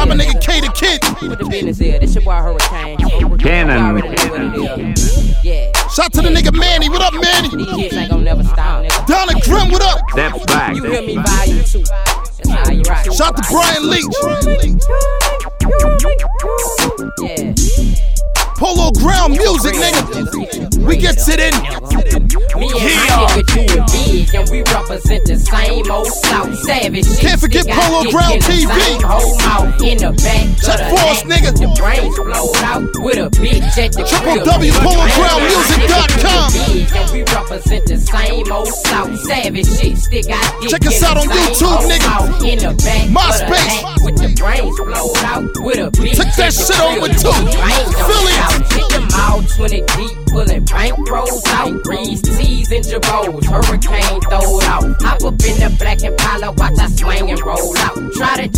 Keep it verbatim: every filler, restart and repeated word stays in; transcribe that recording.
Shout my nigga K the Kid. Put the business here. This your boy Hurricane. Cannon. Yeah. Shout to the nigga Manny. What up, Manny? These hits ain't gonna never stop, nigga. Donna Grim, what up? Step back. You hear me, volume two. That's how you rock. Shout to Brian Leach. Yeah. Polo Ground music, nigga. We get it in. Me and my nigga doing big, and we represent the same old South Savage shit. Can't forget Polo Ground T V. Whole mouth in the back. Check Force, nigga. The brains blowed out with a bitch at the w w w dot polo ground music dot com. And we represent the same old South Savage shit. Stick out. Check us out on YouTube, nigga. In the back. MySpace. With the brains blowed out with a bitch. Took that shit over too. Philly. Hit them all twenty deep, pulling bank rolls out. Reese, T's, and Jabos. Hurricane throw it out. Hop up in the black Impala, watch I swing and roll out. Try to